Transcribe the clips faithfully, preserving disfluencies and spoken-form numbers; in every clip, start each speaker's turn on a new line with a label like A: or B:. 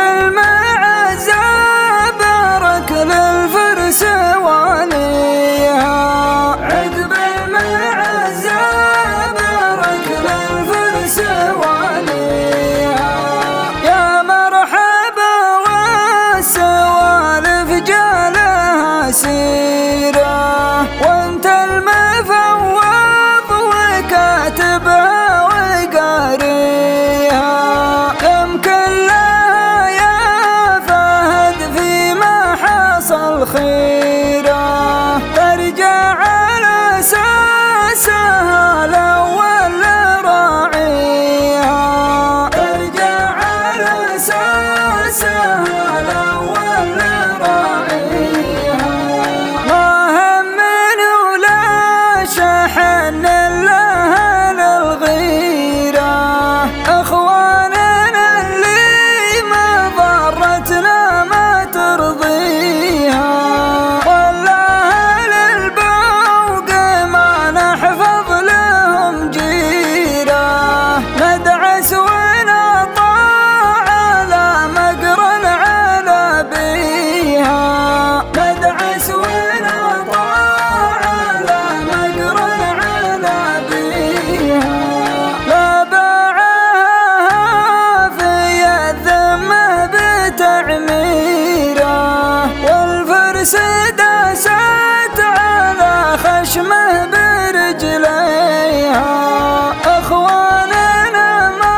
A: المعزة بارك للفرس واليها، عقب المعزة بارك للفرس واليها. يا مرحبا والسوالف جالها سيرة، وانت المفوض وكاتبها وقاريها. يمكن لها يا فهد فيما حصل خيرة، ترجع على أساسها الأول راعيها، ترجع على أساسها الأول راعيها. ما همني ولا شحن لها للغيرة، اخواننا اللي ما ضرتنا ما ترضيها. والله للبوق ما نحفظ لهم جيرة، ندعس ونطاع على مقرن على بيها، ندعس ونطاع على مقرن على بيها. لا باعها في الذمة بتعميره، والفرس داست على خشمه برجليها. اخواننا ما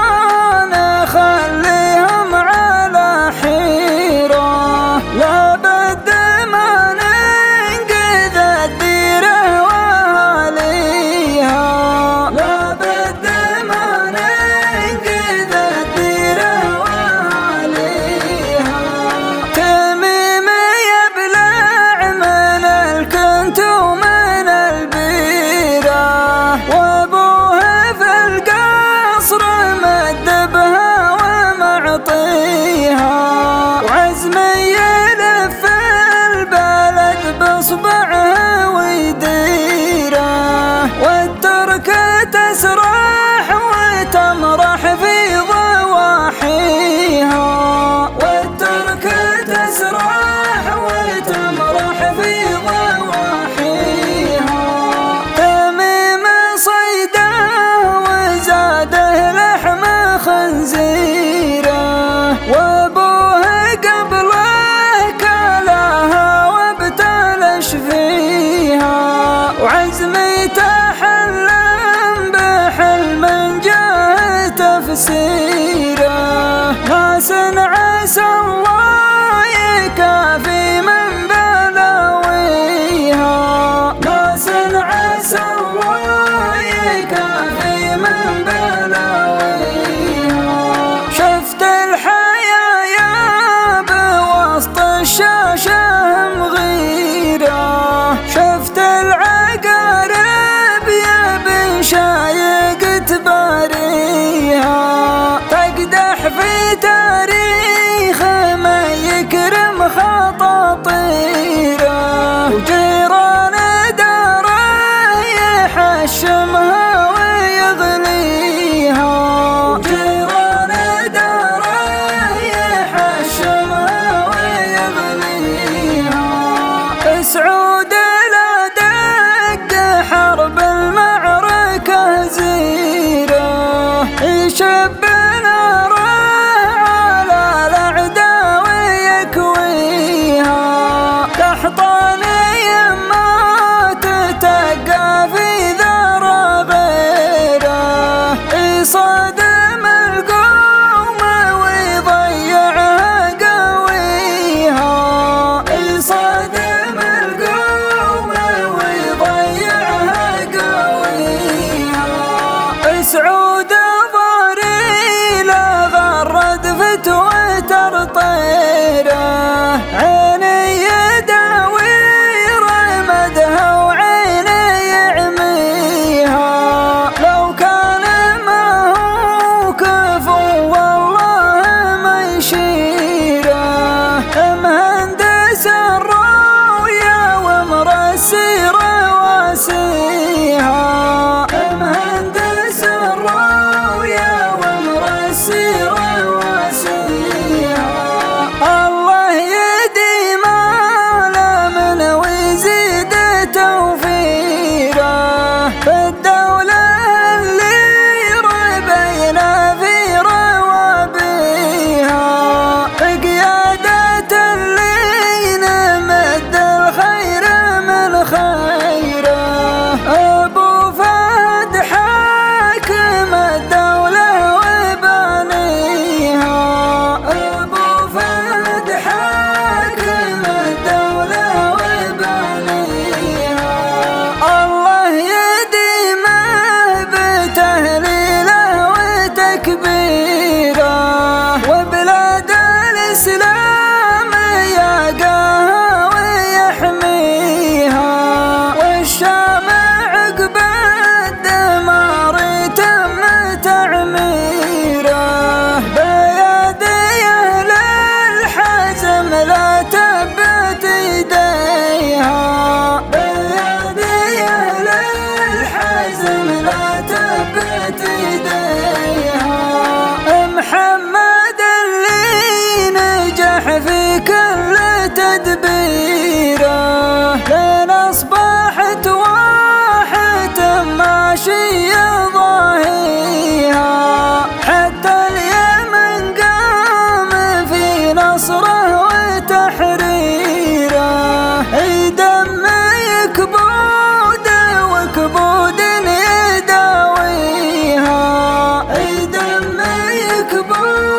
A: نخليهم على حيرة، لا بد ما ننقذ الديرة واهاليها، لا بد ما ننقذ الديرة واهاليها. تميم يبلع من الكنت ومن البيرة، وابوه في القصر مدبها ومعطيها. وعزمي يلف البلد باصبعه ويديره، والتركة تسرح وتمرح في ضواحيها، والتركة تسرح وتمرح في ضواحيها. تميم صيده وزاده لحم خنزيره، وابوه قبله كلاها وابتلش فيها. وعزمي تحلم بحلم جاه تفسيره، ناس عسى الله يكافي من بلاويها، ناس عسى الله يكافي من بلاويها. شفت الحياة يا بوسط الشاشة مغيرة، شفت العقارب يا بن شايق تباريها، تقدح في تاريخ الإسلام ياقاها ويحميها، والشام عقب الدمار تم تعميره، بيدي أهل الحزم لا تبت يديها، بيدي أهل الحزم لا تبت يديها. محمد اللي نجح في كل تدبيره، لين أصبحت واحد ماشي ضاهيها، حتى اليمن قام في نصره وتحريره، دم يكبود وكبود يداويها، دم يكبود